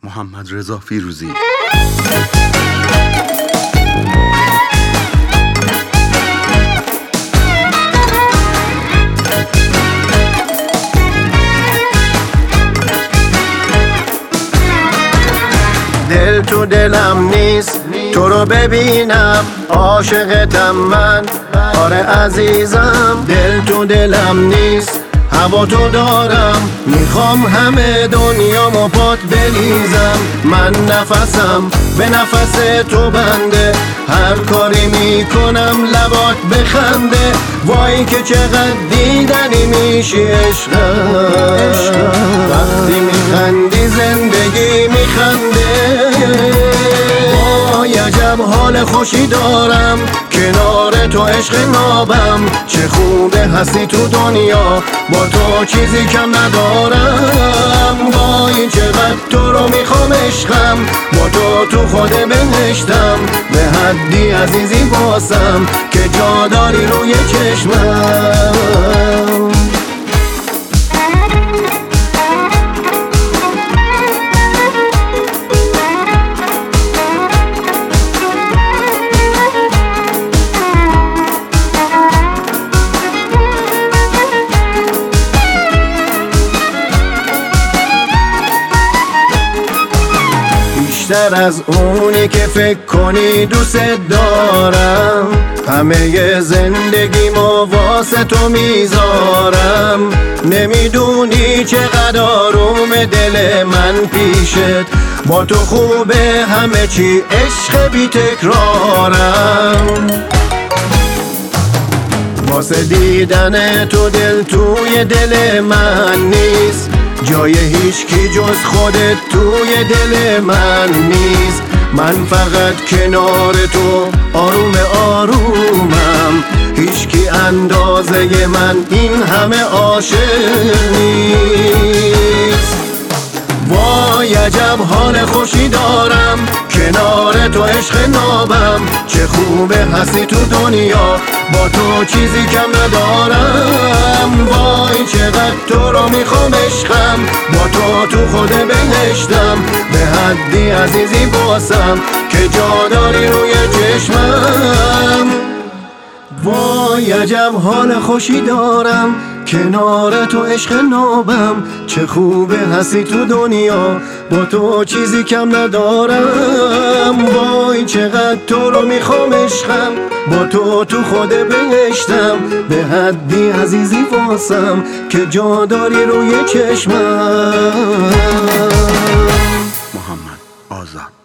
محمد رضا فیروزی. دل تو دلم نیست تو رو ببینم، عاشقتم من، آره عزیزم. دل تو دلم نیست هوا تو دارم، میخوام همه دنیامو پات بلیزم. من نفسم به نفس تو بنده، هر کاری میکنم لبات بخنده. وای که چقدر دیدنی میشی عشقم، وقتی میخندی زندگی میخنده. وای عجب حال خوشی دارم کنار تو عشق نابم. چه خوبه هستی تو دنیا، با تو چیزی کم ندارم. وای چقدر تو رو میخوام عشقم، با تو خود بهشتم. به حدی عزیزی واسم که جا داری روی چشمم. بیشتر از اونی که فکر کنی دوست دارم، همه زندگیمو واسه تو میذارم. نمیدونی چقدر آروم دل من پیشت، با تو خوبه همه چی عشق بی تکرارم. واسه دیدن تو دل توی دل من نیست، جای هیچکی جز خودت توی دل من نیست. من فقط کنار تو آروم آرومم، هیچکی اندازه من این همه عاشق نیست. وای عجب حال خوشی دارم کنار تو عشق نابم. چه خوبه هستی تو دنیا، با تو چیزی کم ندارم. وای چقدر تو رو میخوام عشقم، با تو خود بهشتم. به حدی عزیزی واسم که جا داری روی چشمم. وای عجب حال خوشی دارم کنار تو عشق نابم. چه خوبه هستی تو دنیا، با تو چیزی کم ندارم. وای چقدر تو رو میخوام عشقم، با تو خود بهشتم. به حدی عزیزی واسم که جا داری روی چشمم. محمد آزاد.